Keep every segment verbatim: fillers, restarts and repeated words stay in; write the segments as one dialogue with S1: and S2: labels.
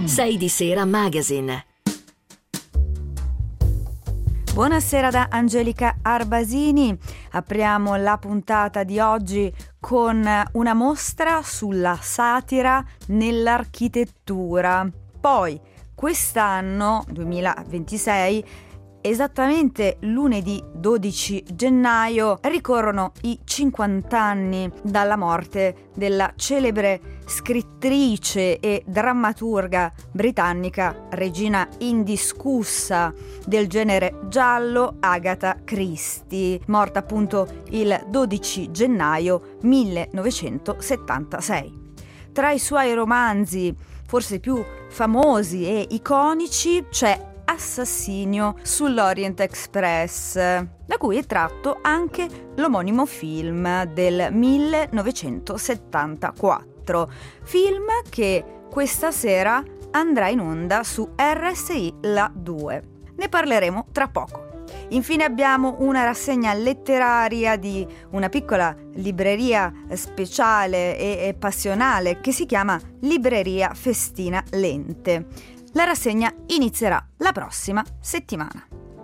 S1: sei di Sera Magazine.
S2: Buonasera da Angelica Arbasini. Apriamo la puntata di oggi con una mostra sulla satira nell'architettura. Poi, quest'anno, duemilaventisei, esattamente lunedì dodici gennaio, ricorrono i cinquanta anni dalla morte della celebre scrittrice e drammaturga britannica, regina indiscussa del genere giallo, Agatha Christie, morta appunto il dodici gennaio millenovecentosettantasei. Tra i suoi romanzi forse più famosi e iconici c'è Assassinio sull'Orient Express, da cui è tratto anche l'omonimo film del millenovecentosettantaquattro, film che questa sera andrà in onda su R S I La due. Ne parleremo tra poco. Infine abbiamo una rassegna letteraria di una piccola libreria speciale e passionale che si chiama Libreria Festina Lente. La rassegna inizierà la prossima settimana.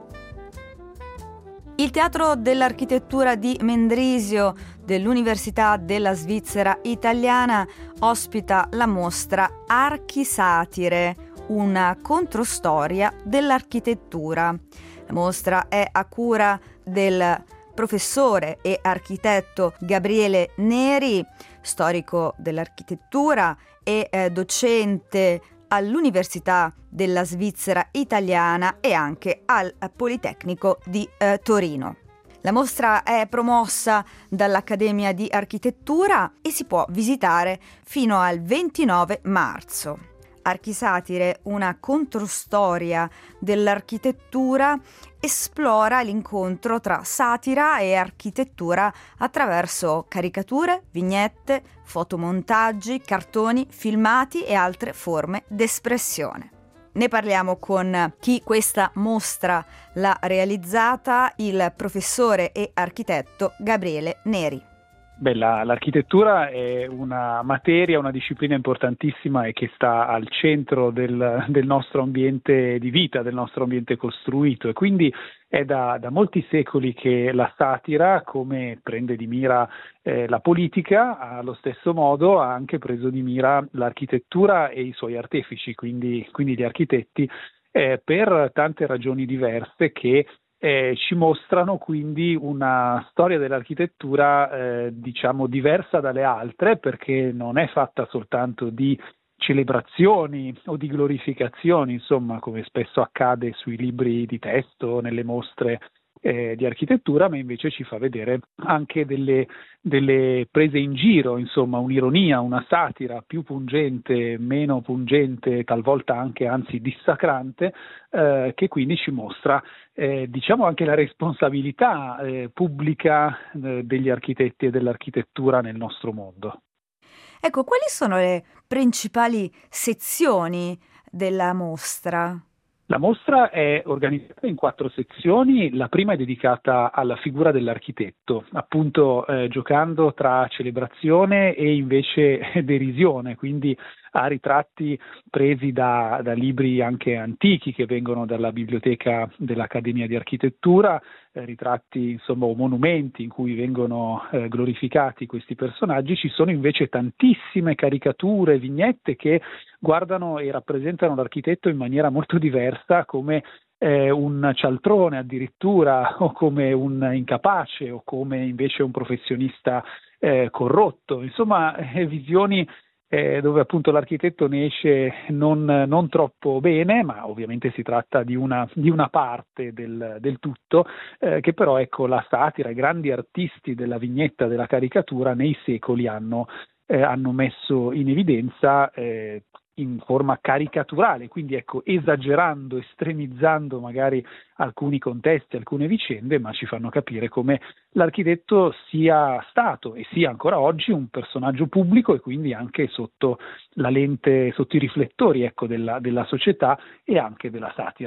S2: Il Teatro dell'Architettura di Mendrisio dell'Università della Svizzera Italiana ospita la mostra Archisatire, una controstoria dell'architettura. La mostra è a cura del professore e architetto Gabriele Neri, storico dell'architettura e eh, docente all'Università della Svizzera Italiana e anche al Politecnico di eh, Torino. La mostra è promossa dall'Accademia di Architettura e si può visitare fino al ventinove marzo. Archisatire, una controstoria dell'architettura, esplora l'incontro tra satira e architettura attraverso caricature, vignette, fotomontaggi, cartoni, filmati e altre forme d'espressione. Ne parliamo con chi questa mostra l'ha realizzata, il professore e architetto Gabriele Neri.
S3: Beh, la, l'architettura è una materia, una disciplina importantissima e che sta al centro del, del nostro ambiente di vita, del nostro ambiente costruito, e quindi è da, da molti secoli che la satira, come prende di mira eh, la politica, allo stesso modo ha anche preso di mira l'architettura e i suoi artefici, quindi, quindi gli architetti, eh, per tante ragioni diverse che Eh, ci mostrano quindi una storia dell'architettura eh, diciamo diversa dalle altre, perché non è fatta soltanto di celebrazioni o di glorificazioni, insomma, come spesso accade sui libri di testo, nelle mostre eh, di architettura, ma invece ci fa vedere anche delle, delle prese in giro, insomma, un'ironia, una satira più pungente, meno pungente, talvolta anche anzi dissacrante, eh, che quindi ci mostra Eh, diciamo anche la responsabilità eh, pubblica eh, degli architetti e dell'architettura nel nostro mondo.
S2: Ecco, quali sono le principali sezioni della mostra?
S3: La mostra è organizzata in quattro sezioni. La prima è dedicata alla figura dell'architetto, appunto eh, giocando tra celebrazione e invece derisione, quindi a ritratti presi da, da libri anche antichi che vengono dalla biblioteca dell'Accademia di Architettura, eh, ritratti insomma o monumenti in cui vengono eh, glorificati questi personaggi. Ci sono invece tantissime caricature, vignette che guardano e rappresentano l'architetto in maniera molto diversa, come eh, un cialtrone addirittura, o come un incapace, o come invece un professionista eh, corrotto, insomma eh, visioni eh, dove appunto l'architetto ne esce non, non troppo bene, ma ovviamente si tratta di una, di una parte del, del tutto, eh, che però ecco la satira, i grandi artisti della vignetta, della caricatura nei secoli hanno, eh, hanno messo in evidenza eh, in forma caricaturale, quindi ecco esagerando, estremizzando magari alcuni contesti, alcune vicende, ma ci fanno capire come l'architetto sia stato e sia ancora oggi un personaggio pubblico e quindi anche sotto la lente, sotto i riflettori ecco della, della società e anche della satira.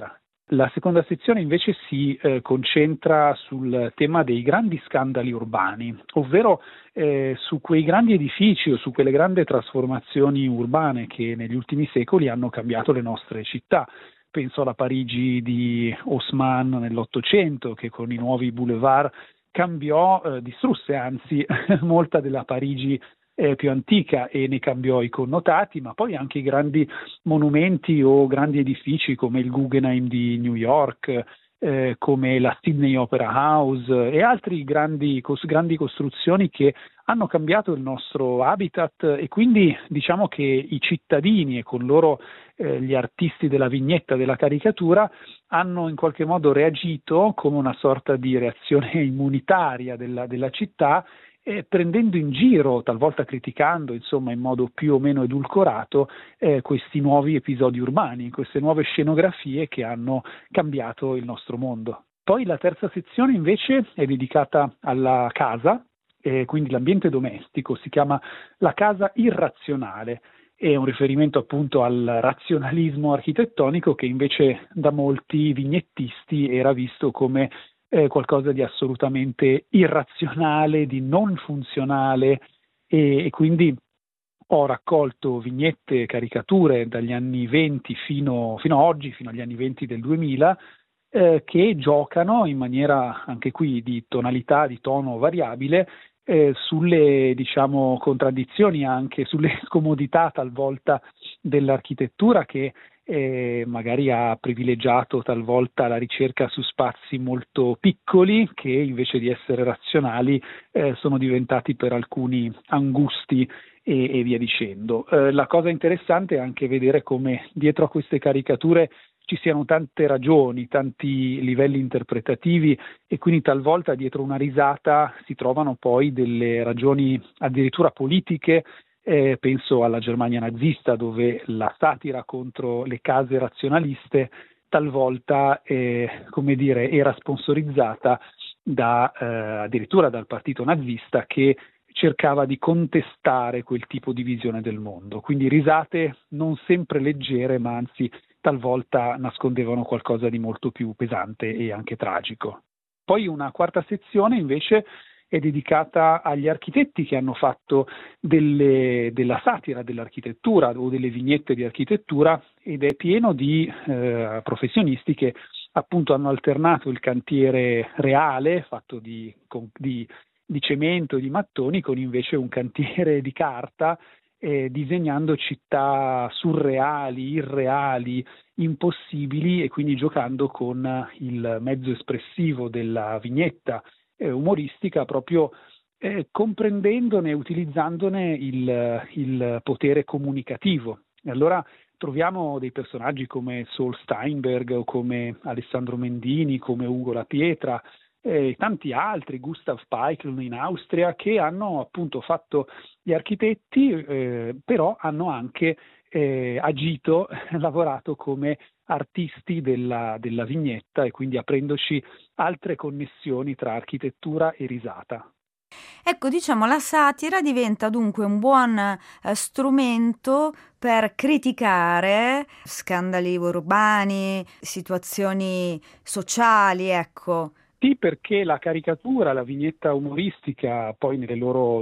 S3: La seconda sezione invece si eh, concentra sul tema dei grandi scandali urbani, ovvero eh, su quei grandi edifici o su quelle grandi trasformazioni urbane che negli ultimi secoli hanno cambiato le nostre città. Penso alla Parigi di Haussmann nell'Ottocento, che con i nuovi boulevard cambiò, eh, distrusse anzi molta della Parigi eh, più antica e ne cambiò i connotati, ma poi anche i grandi monumenti o grandi edifici come il Guggenheim di New York, eh, come la Sydney Opera House e altre grandi, cos- grandi costruzioni che hanno cambiato il nostro habitat, e quindi diciamo che i cittadini e con loro eh, gli artisti della vignetta, della caricatura, hanno in qualche modo reagito come una sorta di reazione immunitaria della, della città, eh, prendendo in giro, talvolta criticando, insomma in modo più o meno edulcorato, eh, questi nuovi episodi urbani, queste nuove scenografie che hanno cambiato il nostro mondo. Poi la terza sezione invece è dedicata alla casa, eh, quindi l'ambiente domestico, si chiama La casa irrazionale. È un riferimento appunto al razionalismo architettonico che invece da molti vignettisti era visto come eh, qualcosa di assolutamente irrazionale, di non funzionale, e, e quindi ho raccolto vignette, caricature dagli anni venti fino, fino a oggi, fino agli anni venti del duemila, eh, che giocano in maniera anche qui di tonalità, di tono variabile, Eh, sulle diciamo contraddizioni, anche sulle scomodità talvolta dell'architettura che eh, magari ha privilegiato talvolta la ricerca su spazi molto piccoli che invece di essere razionali eh, sono diventati per alcuni angusti e, e via dicendo. Eh, la cosa interessante è anche vedere come dietro a queste caricature ci siano tante ragioni, tanti livelli interpretativi, e quindi talvolta dietro una risata si trovano poi delle ragioni addirittura politiche. Eh, penso alla Germania nazista, dove la satira contro le case razionaliste talvolta eh, come dire, era sponsorizzata da, eh, addirittura dal partito nazista, che cercava di contestare quel tipo di visione del mondo. Quindi risate non sempre leggere, ma anzi talvolta nascondevano qualcosa di molto più pesante e anche tragico. Poi una quarta sezione invece è dedicata agli architetti che hanno fatto delle, della satira dell'architettura o delle vignette di architettura, ed è pieno di eh, professionisti che appunto hanno alternato il cantiere reale fatto di, con, di, di cemento e di mattoni con invece un cantiere di carta, Eh, disegnando città surreali, irreali, impossibili, e quindi giocando con il mezzo espressivo della vignetta eh, umoristica, proprio eh, comprendendone e utilizzandone il, il potere comunicativo. E allora troviamo dei personaggi come Saul Steinberg o come Alessandro Mendini, come Ugo La Pietra, e tanti altri, Gustav Peichl in Austria, che hanno appunto fatto gli architetti, eh, però hanno anche eh, agito, lavorato come artisti della, della vignetta, e quindi aprendoci altre connessioni tra architettura e risata.
S2: Ecco, diciamo, la satira diventa dunque un buon eh, strumento per criticare scandali urbani, situazioni sociali, ecco.
S3: Sì, perché la caricatura, la vignetta umoristica, poi nelle loro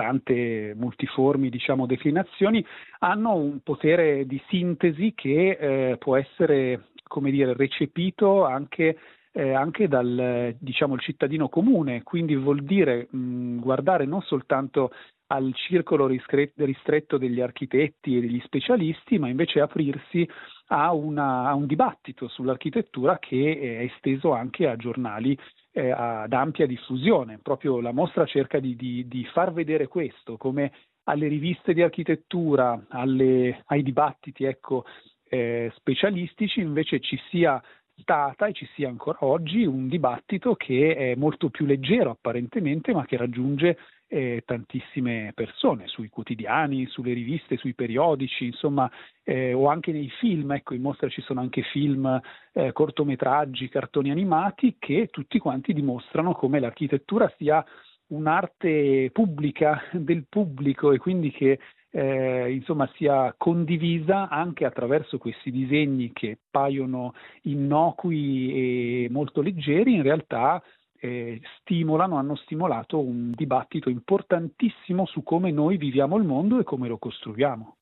S3: tante multiformi, diciamo, declinazioni, hanno un potere di sintesi che eh, può essere, come dire, recepito anche, eh, anche dal, diciamo, il cittadino comune. Quindi vuol dire mh, guardare non soltanto al circolo ristretto degli architetti e degli specialisti, ma invece aprirsi a, una, a un dibattito sull'architettura che è esteso anche a giornali eh, ad ampia diffusione. Proprio la mostra cerca di, di, di far vedere questo, come alle riviste di architettura, alle, ai dibattiti ecco, eh, specialistici invece ci sia stata e ci sia ancora oggi un dibattito che è molto più leggero apparentemente, ma che raggiunge eh, tantissime persone sui quotidiani, sulle riviste, sui periodici, insomma, eh, o anche nei film. Ecco, in mostra ci sono anche film, eh, cortometraggi, cartoni animati che tutti quanti dimostrano come l'architettura sia un'arte pubblica del pubblico, e quindi che eh, insomma sia condivisa anche attraverso questi disegni che paiono innocui e molto leggeri, in realtà eh, stimolano, hanno stimolato un dibattito importantissimo su come noi viviamo il mondo e come lo costruiamo.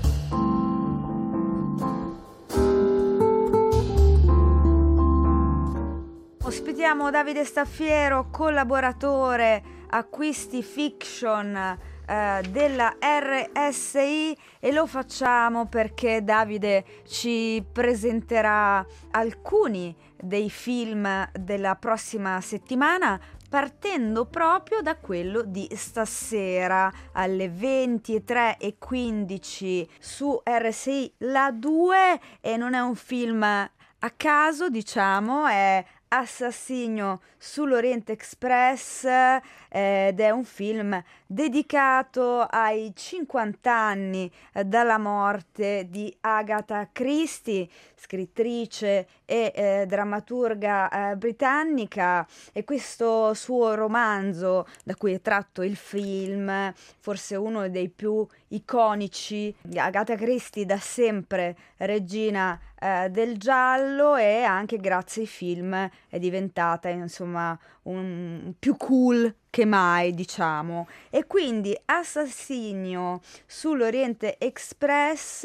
S2: Ospitiamo Davide Staffiero, collaboratore acquisti fiction eh, della R S I, e lo facciamo perché Davide ci presenterà alcuni dei film della prossima settimana, partendo proprio da quello di stasera alle ventitré e quindici su R S I La due, e non è un film a caso, diciamo, è Assassinio sull'Orient Express, eh, ed è un film dedicato ai cinquanta anni eh, dalla morte di Agatha Christie, scrittrice e eh, drammaturga eh, britannica, e questo suo romanzo da cui è tratto il film, forse uno dei più iconici. Agatha Christie da sempre regina eh, del giallo, e anche grazie ai film è diventata insomma un più cool che mai, diciamo. E quindi Assassinio sull'Oriente Express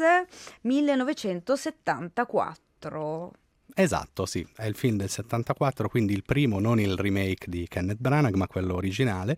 S2: millenovecentosettantaquattro.
S4: Esatto, sì, è il film del settantaquattro, quindi il primo, non il remake di Kenneth Branagh, ma quello originale.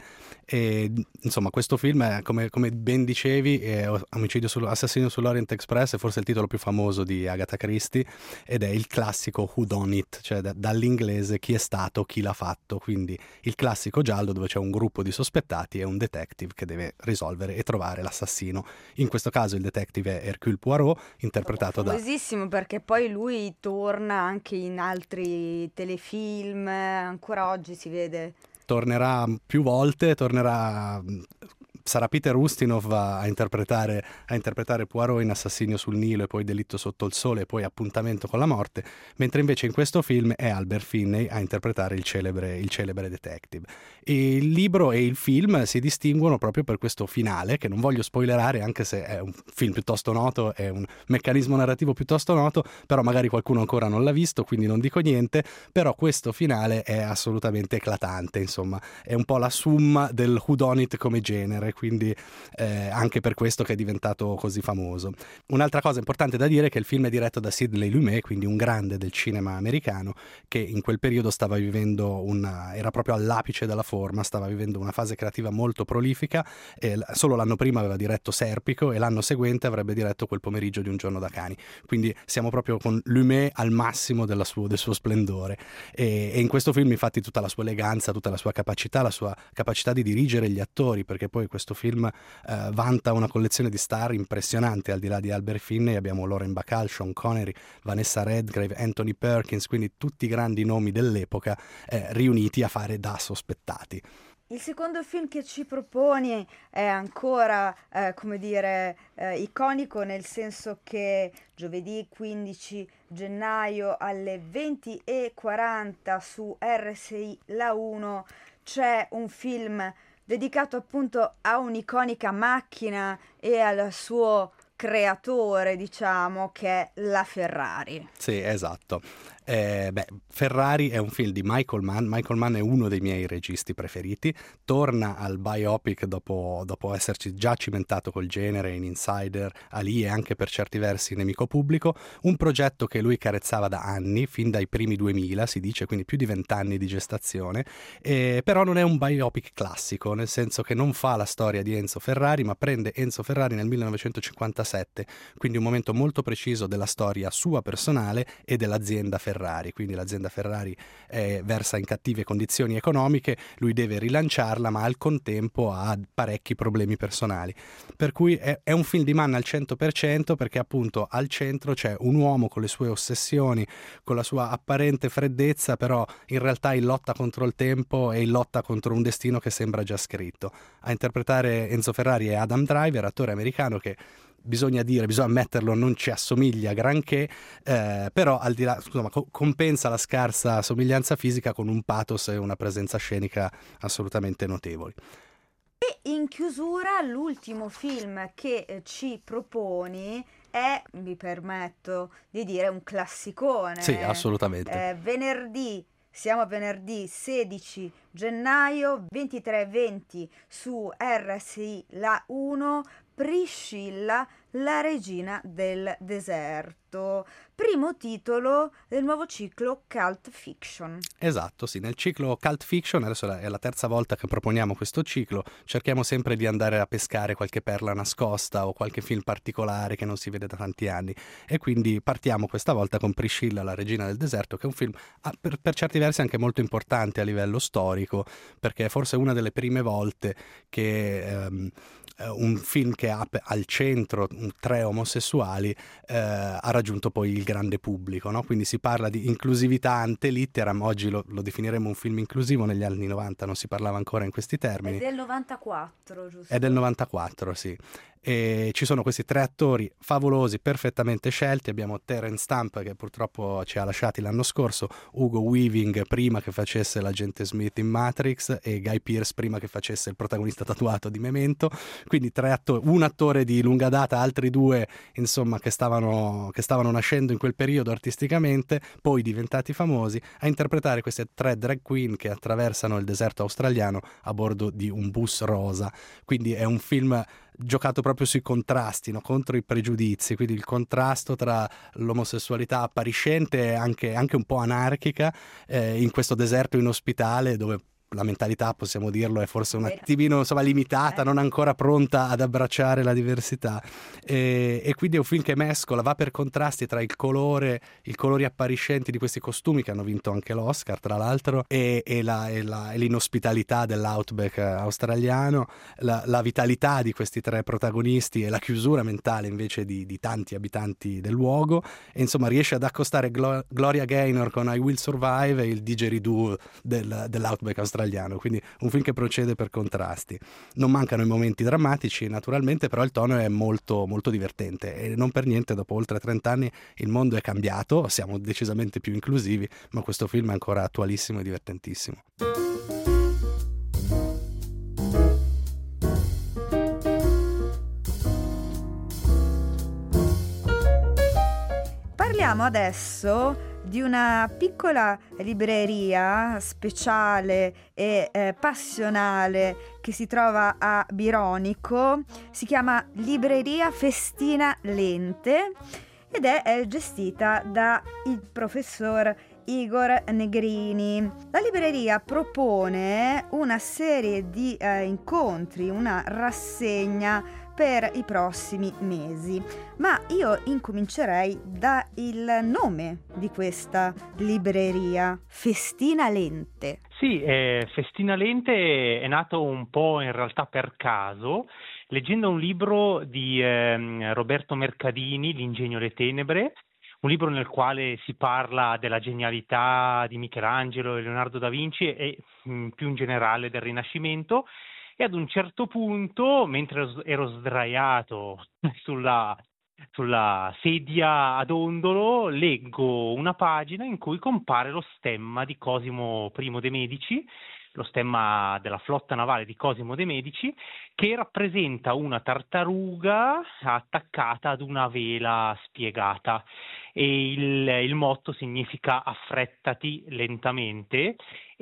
S4: E insomma, questo film è, come, come ben dicevi, è Omicidio sul, Assassinio sull'Orient Express, è forse il titolo più famoso di Agatha Christie, ed è il classico who done it, cioè da, dall'inglese chi è stato, chi l'ha fatto, quindi il classico giallo dove c'è un gruppo di sospettati e un detective che deve risolvere e trovare l'assassino. In questo caso il detective è Hercule Poirot, interpretato da...
S2: famosissimo perché poi lui torna anche in altri telefilm, ancora oggi si vede.
S4: Tornerà più volte, tornerà... Sarà Peter Ustinov a interpretare, a interpretare Poirot in Assassinio sul Nilo, e poi Delitto sotto il sole, e poi Appuntamento con la morte, mentre invece in questo film è Albert Finney a interpretare il celebre, il celebre detective. E il libro e il film si distinguono proprio per questo finale, che non voglio spoilerare, anche se è un film piuttosto noto, è un meccanismo narrativo piuttosto noto, però magari qualcuno ancora non l'ha visto, quindi non dico niente. Però questo finale è assolutamente eclatante, insomma, è un po' la summa del whodunit come genere, quindi eh, anche per questo che è diventato così famoso. Un'altra cosa importante da dire è che il film è diretto da Sidney Lumet, quindi un grande del cinema americano, che in quel periodo stava vivendo una, era proprio all'apice della forma, stava vivendo una fase creativa molto prolifica, e solo l'anno prima aveva diretto Serpico e l'anno seguente avrebbe diretto Quel pomeriggio di un giorno da cani, quindi siamo proprio con Lumet al massimo della suo, del suo splendore, e, e in questo film infatti tutta la sua eleganza, tutta la sua capacità, la sua capacità di dirigere gli attori, perché poi questo film eh, vanta una collezione di star impressionante. Al di là di Albert Finney abbiamo Lauren Bacall, Sean Connery, Vanessa Redgrave, Anthony Perkins, quindi tutti i grandi nomi dell'epoca eh, riuniti a fare da sospettati.
S2: Il secondo film che ci proponi è ancora, eh, come dire, eh, iconico, nel senso che giovedì quindici gennaio alle venti e quaranta su R S I La uno c'è un film dedicato appunto a un'iconica macchina e al suo creatore, diciamo, che è la Ferrari.
S4: Sì, esatto. Eh, beh, Ferrari è un film di Michael Mann. Michael Mann è uno dei miei registi preferiti. Torna al biopic dopo, dopo esserci già cimentato col genere in Insider, Ali e anche per certi versi Nemico Pubblico. Un progetto che lui carezzava da anni, fin dai primi duemila si dice, quindi più di vent'anni di gestazione. Eh, però non è un biopic classico, nel senso che non fa la storia di Enzo Ferrari, ma prende Enzo Ferrari nel millenovecentocinquantasette, quindi un momento molto preciso della storia sua personale e dell'azienda Ferrari. Quindi l'azienda Ferrari eh, versa in cattive condizioni economiche, lui deve rilanciarla, ma al contempo ha parecchi problemi personali, per cui è, è un film di Mann al cento per cento, perché appunto al centro c'è un uomo con le sue ossessioni, con la sua apparente freddezza, però in realtà in lotta contro il tempo e in lotta contro un destino che sembra già scritto. A interpretare Enzo Ferrari è Adam Driver, attore americano che, bisogna dire, bisogna ammetterlo, non ci assomiglia granché, eh, però al di là, insomma, co- compensa la scarsa somiglianza fisica con un pathos e una presenza scenica assolutamente notevoli.
S2: E in chiusura l'ultimo film che eh, ci proponi è, mi permetto di dire, un classicone.
S4: Sì, assolutamente.
S2: Eh, venerdì, siamo a venerdì sedici gennaio, ventitré e venti su R S I La uno, Priscilla, la regina del deserto, primo titolo del nuovo ciclo Cult Fiction.
S4: Esatto, sì, nel ciclo Cult Fiction, adesso è la terza volta che proponiamo questo ciclo, cerchiamo sempre di andare a pescare qualche perla nascosta o qualche film particolare che non si vede da tanti anni, e quindi partiamo questa volta con Priscilla, la regina del deserto, che è un film ah, per, per certi versi anche molto importante a livello storico, perché è forse una delle prime volte che ehm, un film che ha al centro tre omosessuali eh, ha raggiunto poi il grande pubblico, no? Quindi si parla di inclusività ante litteram, oggi lo, lo definiremo un film inclusivo, negli anni novanta non si parlava ancora in questi termini.
S2: È del novantaquattro, giusto?
S4: È del novantaquattro, sì. E ci sono questi tre attori favolosi, perfettamente scelti. Abbiamo Terence Stamp, che purtroppo ci ha lasciati l'anno scorso, Hugo Weaving prima che facesse l'agente Smith in Matrix e Guy Pearce prima che facesse il protagonista tatuato di Memento. Quindi tre attori, un attore di lunga data, altri due insomma che stavano, che stavano nascendo in quel periodo artisticamente, poi diventati famosi, a interpretare queste tre drag queen che attraversano il deserto australiano a bordo di un bus rosa. Quindi è un film giocato proprio sui contrasti, no? Contro i pregiudizi, quindi il contrasto tra l'omosessualità appariscente e anche, anche un po' anarchica eh, in questo deserto inospitale dove la mentalità, possiamo dirlo, è forse un attimino insomma limitata, non ancora pronta ad abbracciare la diversità, e, e quindi è un film che mescola, va per contrasti tra il colore, i colori appariscenti di questi costumi che hanno vinto anche l'Oscar tra l'altro, e, e, la, e, la, e l'inospitalità dell'outback australiano, la, la vitalità di questi tre protagonisti e la chiusura mentale invece di, di tanti abitanti del luogo, e insomma riesce ad accostare Glo- Gloria Gaynor con I Will Survive e il didgeridoo del, dell'outback australiano. Quindi un film che procede per contrasti. Non mancano i momenti drammatici naturalmente, però il tono è molto molto divertente e non per niente dopo oltre trenta anni il mondo è cambiato, siamo decisamente più inclusivi, ma questo film è ancora attualissimo e divertentissimo.
S2: Parliamo adesso di una piccola libreria speciale e eh, passionale che si trova a Bironico, si chiama Libreria Festina Lente ed è, è gestita da il professor Igor Negrini. La libreria propone una serie di eh, incontri, una rassegna per i prossimi mesi, ma io incomincerei dal nome di questa libreria, Festina Lente.
S5: Sì, eh, Festina Lente è nato un po' in realtà per caso, leggendo un libro di eh, Roberto Mercadini, L'ingegno e le tenebre, un libro nel quale si parla della genialità di Michelangelo e Leonardo da Vinci e mh, più in generale del Rinascimento. E ad un certo punto, mentre ero sdraiato sulla, sulla sedia ad ondolo, leggo una pagina in cui compare lo stemma di Cosimo I de' Medici, lo stemma della flotta navale di Cosimo de' Medici, che rappresenta una tartaruga attaccata ad una vela spiegata. E il, il motto significa affrettati lentamente,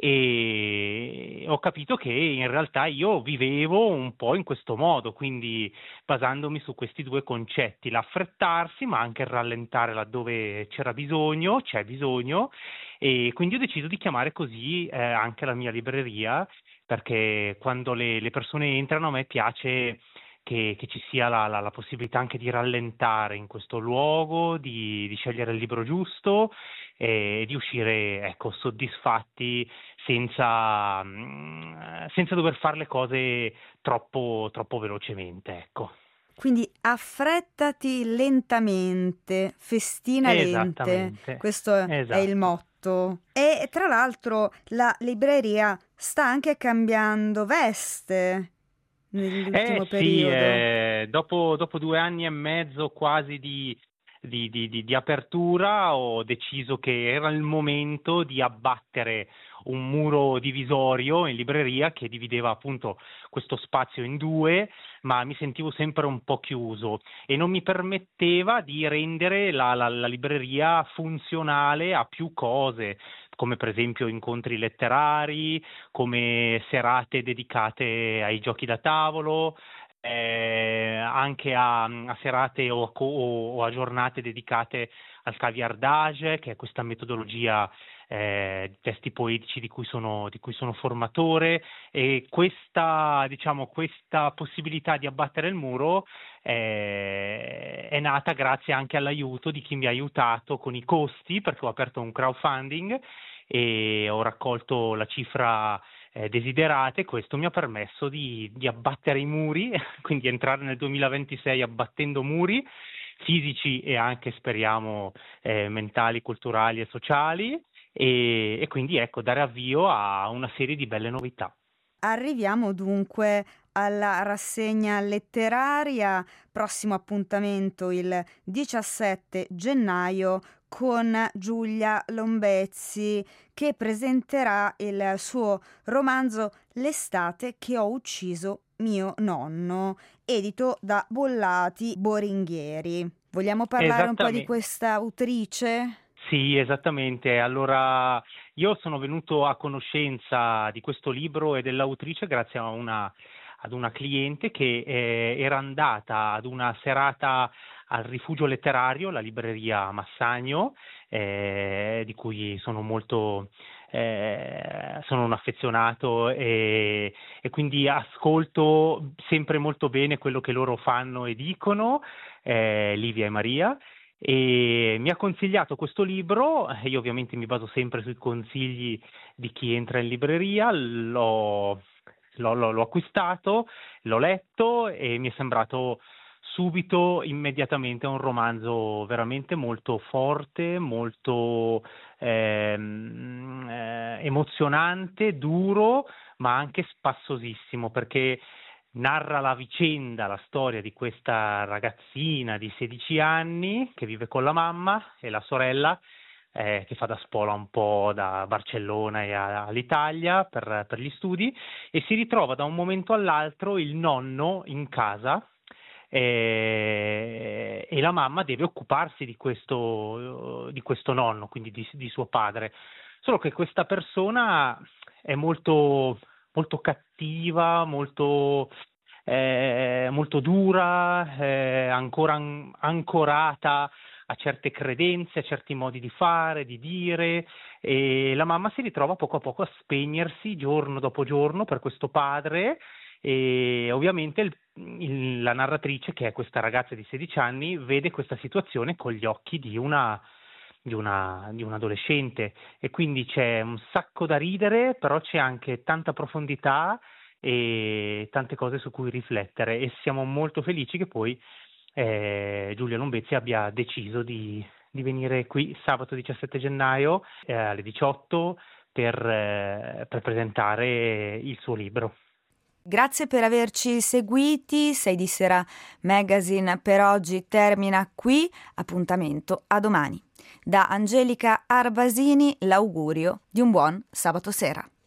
S5: e ho capito che in realtà io vivevo un po' in questo modo, quindi basandomi su questi due concetti, l'affrettarsi ma anche il rallentare laddove c'era bisogno, c'è bisogno, e quindi ho deciso di chiamare così eh, anche la mia libreria, perché quando le, le persone entrano a me piace Che, che ci sia la, la, la possibilità anche di rallentare in questo luogo, di, di scegliere il libro giusto e di uscire ecco, soddisfatti senza, senza dover fare le cose troppo, troppo velocemente. Ecco.
S2: Quindi affrettati lentamente, festina lente, questo esatto. È il motto. E tra l'altro la libreria sta anche cambiando veste nell'ultimo
S5: eh,
S2: periodo.
S5: Sì, eh, dopo, dopo due anni e mezzo quasi di, di, di, di, di apertura ho deciso che era il momento di abbattere un muro divisorio in libreria che divideva appunto questo spazio in due, ma mi sentivo sempre un po' chiuso e non mi permetteva di rendere la, la, la libreria funzionale a più cose, come per esempio incontri letterari, come serate dedicate ai giochi da tavolo, eh, anche a, a serate o, o, o a giornate dedicate al caviardage, che è questa metodologia eh, di testi poetici di cui sono, di cui sono formatore, e questa, diciamo, questa possibilità di abbattere il muro eh, è nata grazie anche all'aiuto di chi mi ha aiutato con i costi, perché ho aperto un crowdfunding e ho raccolto la cifra eh, desiderata, e questo mi ha permesso di, di abbattere i muri, quindi entrare nel duemilaventisei abbattendo muri fisici e anche, speriamo, eh, mentali, culturali e sociali, e, e quindi ecco, dare avvio a una serie di belle novità.
S2: Arriviamo dunque alla rassegna letteraria, prossimo appuntamento il diciassette gennaio con Giulia Lombezzi, che presenterà il suo romanzo L'estate che ho ucciso mio nonno, edito da Bollati Boringhieri. Vogliamo parlare un po' di questa autrice?
S5: Sì, esattamente. Allora, io sono venuto a conoscenza di questo libro e dell'autrice grazie a una, ad una cliente che eh, era andata ad una serata al Rifugio Letterario, la libreria Massagno, eh, di cui sono molto eh, sono un affezionato e, e quindi ascolto sempre molto bene quello che loro fanno e dicono, eh, Livia e Maria. E mi ha consigliato questo libro, io ovviamente mi baso sempre sui consigli di chi entra in libreria, l'ho, l'ho, l'ho acquistato, l'ho letto e mi è sembrato subito, immediatamente, un romanzo veramente molto forte, molto ehm, eh, emozionante, duro, ma anche spassosissimo, perché narra la vicenda, la storia di questa ragazzina di sedici anni che vive con la mamma e la sorella, eh, che fa da spola un po' da Barcellona e a, all'Italia per, per gli studi, e si ritrova da un momento all'altro il nonno in casa, eh, e la mamma deve occuparsi di questo, di questo nonno, quindi di, di suo padre. Solo che questa persona è molto, molto cattiva, molto, eh, molto dura, eh, ancora an- ancorata a certe credenze, a certi modi di fare, di dire, e la mamma si ritrova poco a poco a spegnersi giorno dopo giorno per questo padre, e ovviamente il, il, la narratrice, che è questa ragazza di sedici anni, vede questa situazione con gli occhi di una Di, una, di un adolescente, e quindi c'è un sacco da ridere, però c'è anche tanta profondità e tante cose su cui riflettere, e siamo molto felici che poi eh, Giulia Lombezzi abbia deciso di, di venire qui sabato diciassette gennaio eh, alle diciotto per, eh, per presentare il suo libro.
S2: Grazie per averci seguiti. sei di Sera Magazine per oggi termina qui. Appuntamento a domani. Da Angelica Arbasini l'augurio di un buon sabato sera.